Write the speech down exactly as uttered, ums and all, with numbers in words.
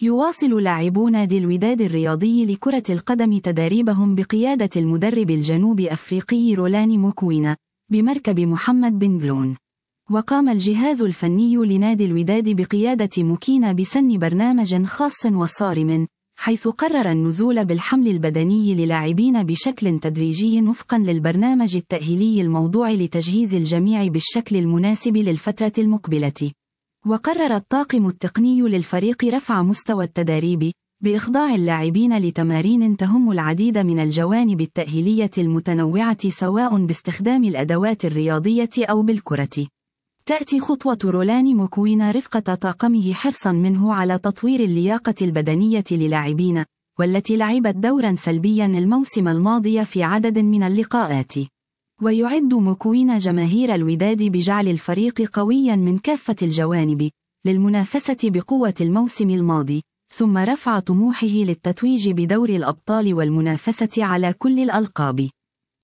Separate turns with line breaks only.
يواصل لاعبو نادي الوداد الرياضي لكرة القدم تدريبهم بقيادة المدرب الجنوب أفريقي رولاني موكوينا بمركب محمد بن بلون. وقام الجهاز الفني لنادي الوداد بقيادة موكينا بسن برنامج خاص وصارم، حيث قرر النزول بالحمل البدني للاعبين بشكل تدريجي وفقا للبرنامج التأهيلي الموضوع لتجهيز الجميع بالشكل المناسب للفترة المقبلة. وقرر الطاقم التقني للفريق رفع مستوى التدريب بإخضاع اللاعبين لتمارين تهم العديد من الجوانب التأهيلية المتنوعة سواء باستخدام الأدوات الرياضية أو بالكرة. تأتي خطوة رولاني موكوينا رفقة طاقمه حرصا منه على تطوير اللياقة البدنية للاعبين، والتي لعبت دورا سلبيا الموسم الماضي في عدد من اللقاءات. ويعد موكوينا جماهير الوداد بجعل الفريق قويا من كافة الجوانب للمنافسة بقوة الموسم الماضي، ثم رفع طموحه للتتويج بدور الأبطال والمنافسة على كل الألقاب.